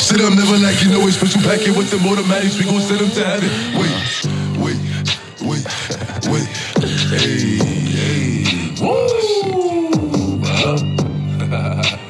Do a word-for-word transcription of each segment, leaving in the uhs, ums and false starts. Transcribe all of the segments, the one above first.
Shit, I'm never like, you know, a special packet with them automatics. We gon' send them to heaven. Wait, wait, wait, wait. Hey, hey. Woo!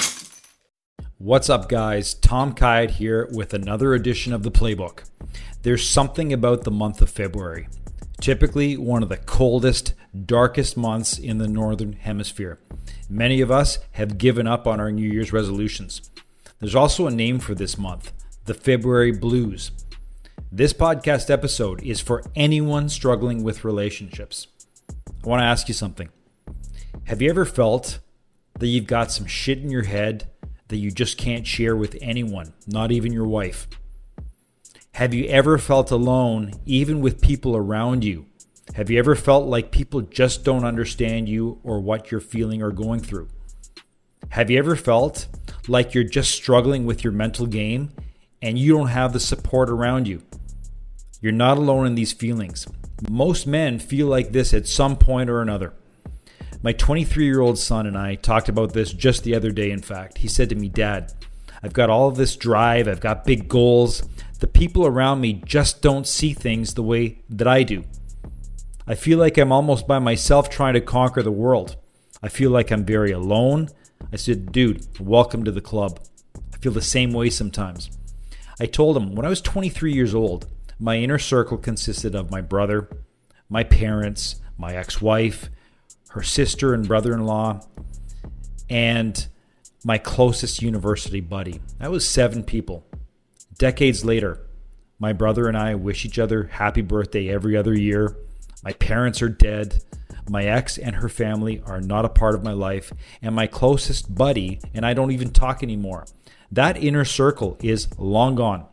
What's up, guys? Tom Kite here with another edition of The Playbook. There's something about the month of February. Typically one of the coldest, darkest months in the Northern Hemisphere. Many of us have given up on our New Year's resolutions. There's also a name for this month, the February Blues. This podcast episode is for anyone struggling with relationships. I want to ask you something. Have you ever felt that you've got some shit in your head that you just can't share with anyone, not even your wife? Have you ever felt alone, even with people around you? Have you ever felt like people just don't understand you or what you're feeling or going through? Have you ever felt like you're just struggling with your mental game and you don't have the support around you? You're not alone in these feelings. Most men feel like this at some point or another. My twenty-three-year-old son and I talked about this just the other day, in fact. He said to me, "Dad, I've got all of this drive, I've got big goals. The people around me just don't see things the way that I do. I feel like I'm almost by myself trying to conquer the world. I feel like I'm very alone." I said, "Dude, welcome to the club. I feel the same way sometimes." I told him when I was twenty-three years old, my inner circle consisted of my brother, my parents, my ex-wife, her sister and brother-in-law, and my closest university buddy. That was seven people. Decades later, my brother and I wish each other happy birthday every other year. My parents are dead. My ex and her family are not a part of my life. And my closest buddy and I don't even talk anymore. That inner circle is long gone.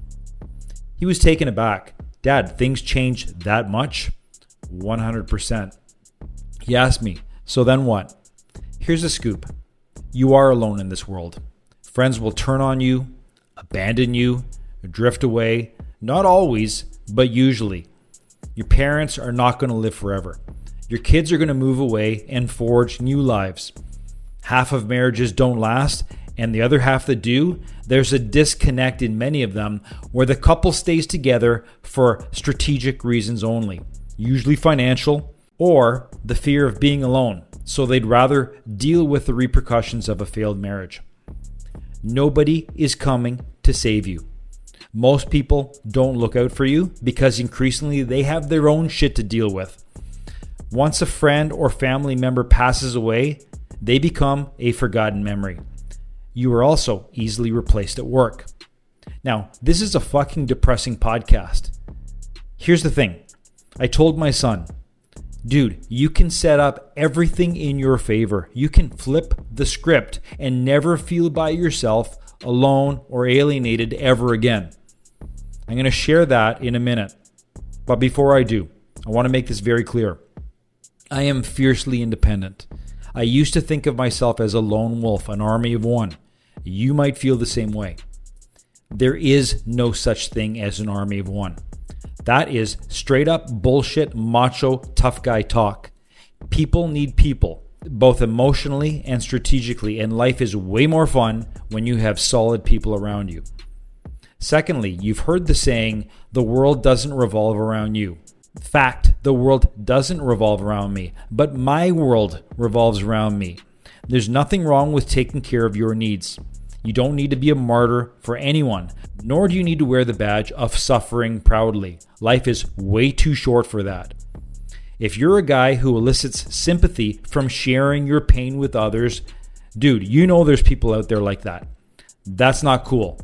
He was taken aback. "Dad, things change that much?" one hundred percent. He asked me, "So then what?" Here's the scoop. You are alone in this world. Friends will turn on you, abandon you, drift away. Not always, but usually. Your parents are not going to live forever. Your kids are going to move away and forge new lives. Half of marriages don't last, and the other half that do, there's a disconnect in many of them where the couple stays together for strategic reasons only, usually financial, or the fear of being alone, so they'd rather deal with the repercussions of a failed marriage. Nobody is coming to save you. Most people don't look out for you because increasingly they have their own shit to deal with. Once a friend or family member passes away, they become a forgotten memory. You are also easily replaced at work. Now, this is a fucking depressing podcast. Here's the thing. I told my son, "Dude, you can set up everything in your favor. You can flip the script and never feel by yourself, alone, or alienated ever again." I'm going to share that in a minute. But before I do, I want to make this very clear. I am fiercely independent. I used to think of myself as a lone wolf, an army of one. You might feel the same way. There is no such thing as an army of one. That is straight up bullshit, macho, tough guy talk. People need people, both emotionally and strategically, and life is way more fun when you have solid people around you. Secondly, you've heard the saying, "The world doesn't revolve around you." Fact, the world doesn't revolve around me, but my world revolves around me. There's nothing wrong with taking care of your needs. You don't need to be a martyr for anyone, nor do you need to wear the badge of suffering proudly. Life is way too short for that. If you're a guy who elicits sympathy from sharing your pain with others, dude, you know there's people out there like that. That's not cool.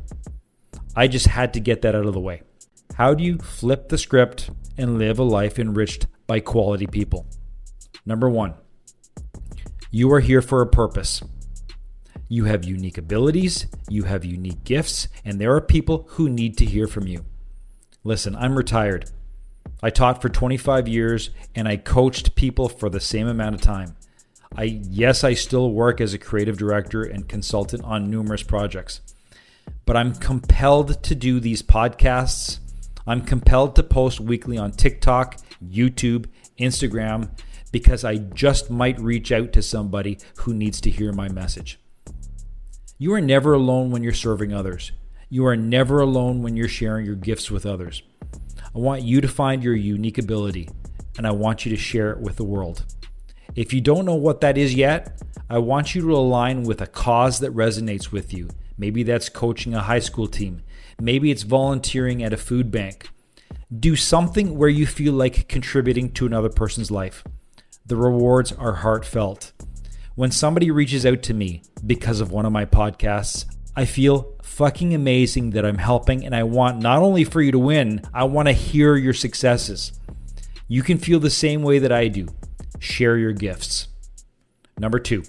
I just had to get that out of the way. How do you flip the script and live a life enriched by quality people? Number one, you are here for a purpose. You have unique abilities, you have unique gifts, and there are people who need to hear from you. Listen, I'm retired. I taught for twenty-five years and I coached people for the same amount of time. I yes, I still work as a creative director and consultant on numerous projects. But I'm compelled to do these podcasts. I'm compelled to post weekly on TikTok, YouTube, Instagram, because I just might reach out to somebody who needs to hear my message. You are never alone when you're serving others. You are never alone when you're sharing your gifts with others. I want you to find your unique ability, and I want you to share it with the world. If you don't know what that is yet, I want you to align with a cause that resonates with you. Maybe that's coaching a high school team. Maybe it's volunteering at a food bank. Do something where you feel like contributing to another person's life. The rewards are heartfelt. When somebody reaches out to me because of one of my podcasts, I feel fucking amazing that I'm helping, and I want not only for you to win, I want to hear your successes. You can feel the same way that I do. Share your gifts. Number two,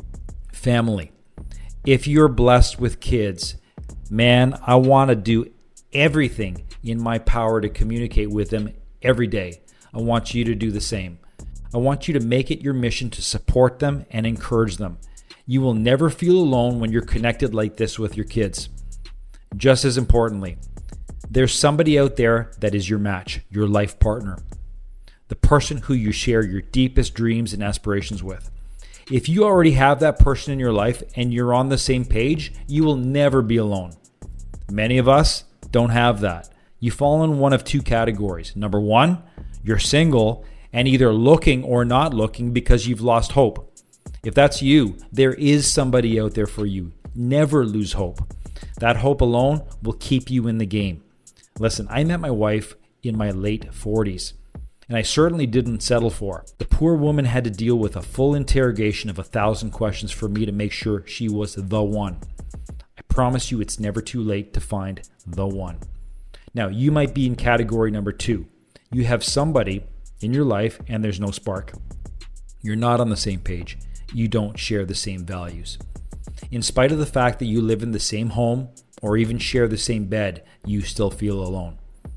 family. If you're blessed with kids, man, I want to do everything in my power to communicate with them every day. I want you to do the same. I want you to make it your mission to support them and encourage them. You will never feel alone when you're connected like this with your kids. Just as importantly, there's somebody out there that is your match, your life partner, the person who you share your deepest dreams and aspirations with. If you already have that person in your life and you're on the same page, you will never be alone. Many of us don't have that. You fall in one of two categories. Number one, you're single and either looking or not looking because you've lost hope. If that's you, there is somebody out there for you. Never lose hope. That hope alone will keep you in the game. Listen, I met my wife in my late forties, and I certainly didn't settle for her. The poor woman had to deal with a full interrogation of a thousand questions for me to make sure she was the one. I promise you it's never too late to find the one. Now, you might be in category number two. You have somebody in your life and there's no spark. You're not on the same page. You don't share the same values. In spite of the fact that you live in the same home or even share the same bed, you still feel alone.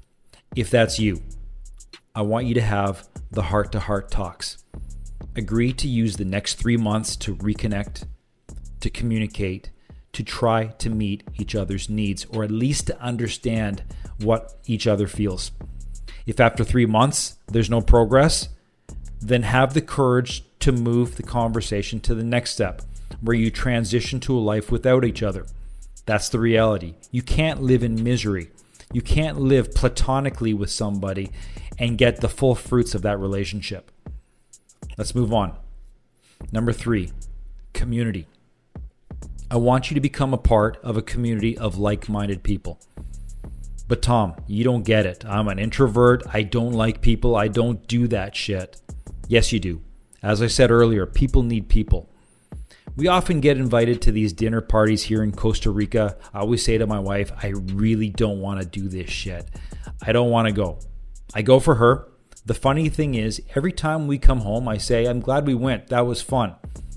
If that's you, I want you to have the heart-to-heart talks. Agree to use the next three months to reconnect, to communicate, to try to meet each other's needs, or at least to understand what each other feels. If after three months there's no progress, then have the courage to move the conversation to the next step, where you transition to a life without each other. That's the reality. You can't live in misery. You can't live platonically with somebody and get the full fruits of that relationship. Let's move on. Number three, community. I want you to become a part of a community of like-minded people. But Tom, you don't get it. I'm an introvert. I don't like people. I don't do that shit. Yes, you do. As I said earlier, people need people. We often get invited to these dinner parties here in Costa Rica. I always say to my wife, I really don't want to do this shit. I don't want to go. I go for her. The funny thing is, every time we come home, I say, I'm glad we went. That was fun.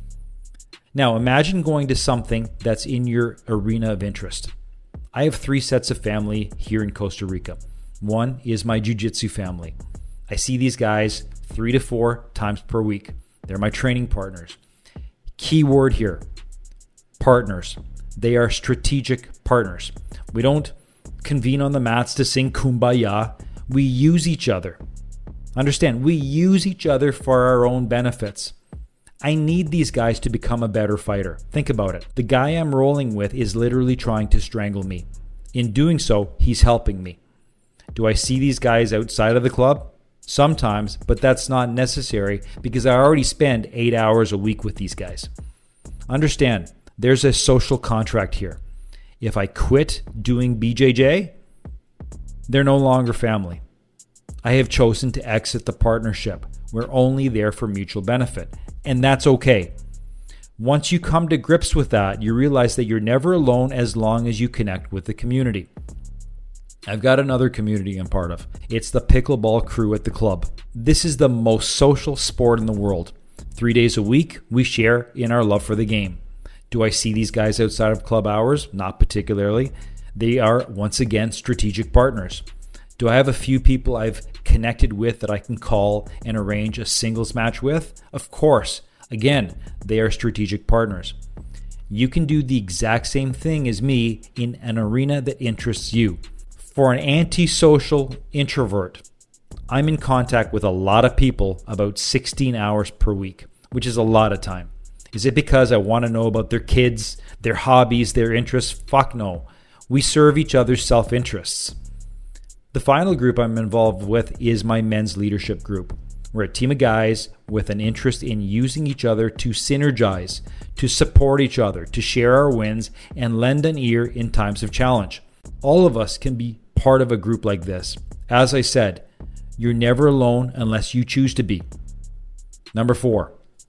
Now, imagine going to something that's in your arena of interest. I have three sets of family here in Costa Rica. One is my jiu-jitsu family. I see these guys three to four times per week. They're my training partners. Key word here, partners. They are strategic partners. We don't convene on the mats to sing Kumbaya. We use each other. Understand, we use each other for our own benefits. I need these guys to become a better fighter. Think about it. The guy I'm rolling with is literally trying to strangle me. In doing so, he's helping me. Do I see these guys outside of the club? Sometimes, but that's not necessary because I already spend eight hours a week with these guys. Understand, there's a social contract here. If I quit doing B J J, they're no longer family. I have chosen to exit the partnership. We're only there for mutual benefit, and that's okay. Once you come to grips with that, you realize that you're never alone as long as you connect with the community. I've got another community I'm part of. It's the pickleball crew at the club. This is the most social sport in the world. Three days a week, we share in our love for the game. Do I see these guys outside of club hours? Not particularly. They are, once again, strategic partners. Do I have a few people I've connected with that I can call and arrange a singles match with? Of course. Again, they are strategic partners. You can do the exact same thing as me in an arena that interests you. For an antisocial introvert, I'm in contact with a lot of people about sixteen hours per week, which is a lot of time. Is it because I want to know about their kids, their hobbies, their interests? Fuck no. We serve each other's self-interests. The final group I'm involved with is my men's leadership group. We're a team of guys with an interest in using each other to synergize, to support each other, to share our wins, and lend an ear in times of challenge. All of us can be part of a group like this. As I said, you're never alone unless you choose to be. Number four,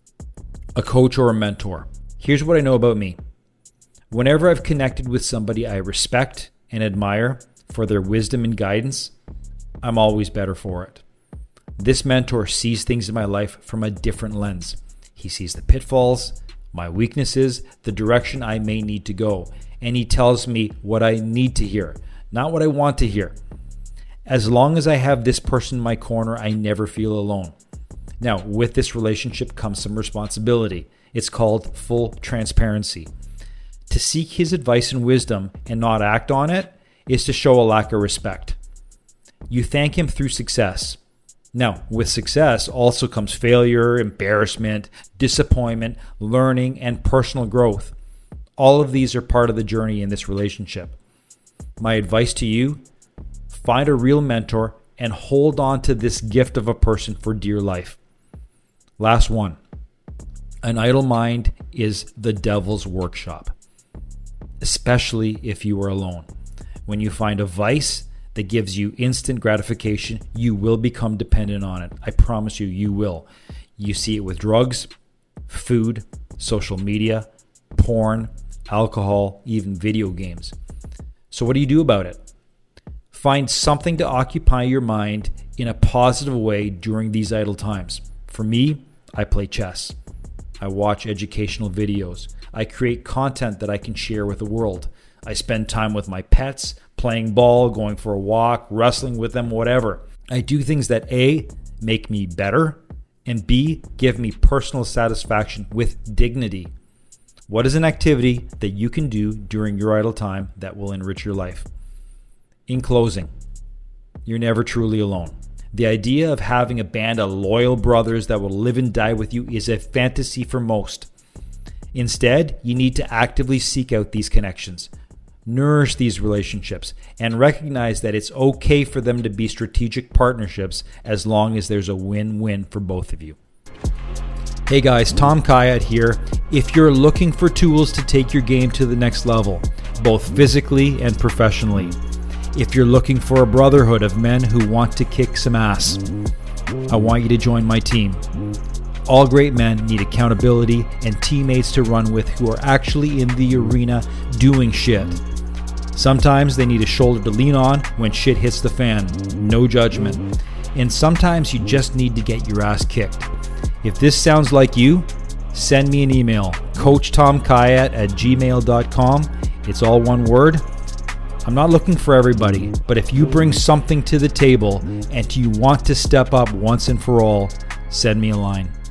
a coach or a mentor. Here's what I know about me. Whenever I've connected with somebody I respect and admire for their wisdom and guidance, I'm always better for it. This mentor sees things in my life from a different lens. He sees the pitfalls, my weaknesses, the direction I may need to go, and he tells me what I need to hear, not what I want to hear. As long as I have this person in my corner, I never feel alone. Now, with this relationship comes some responsibility. It's called full transparency. To seek his advice and wisdom and not act on it is to show a lack of respect. You thank him through success. Now, with success also comes failure, embarrassment, disappointment, learning, and personal growth. All of these are part of the journey in this relationship. My advice to you, find a real mentor and hold on to this gift of a person for dear life. Last one. An idle mind is the devil's workshop, especially if you are alone. When you find a vice that gives you instant gratification, you will become dependent on it. I promise you, you will. You see it with drugs, food, social media, porn, alcohol, even video games. So what do you do about it? Find something to occupy your mind in a positive way during these idle times. For me, I play chess. I watch educational videos. I create content that I can share with the world. I spend time with my pets, playing ball, going for a walk, wrestling with them, whatever. I do things that A, make me better, and B, give me personal satisfaction with dignity. What is an activity that you can do during your idle time that will enrich your life? In closing, you're never truly alone. The idea of having a band of loyal brothers that will live and die with you is a fantasy for most. Instead, you need to actively seek out these connections. Nourish these relationships and recognize that it's okay for them to be strategic partnerships as long as there's a win-win for both of you. Hey guys, Tom Kayat here. If you're looking for tools to take your game to the next level, both physically and professionally, if you're looking for a brotherhood of men who want to kick some ass, I want you to join my team. All great men need accountability and teammates to run with who are actually in the arena doing shit. Sometimes they need a shoulder to lean on when shit hits the fan. No judgment. And sometimes you just need to get your ass kicked. If this sounds like you, send me an email, coach tom kayat at gmail dot com. It's all one word. I'm not looking for everybody, but if you bring something to the table and you want to step up once and for all, send me a line.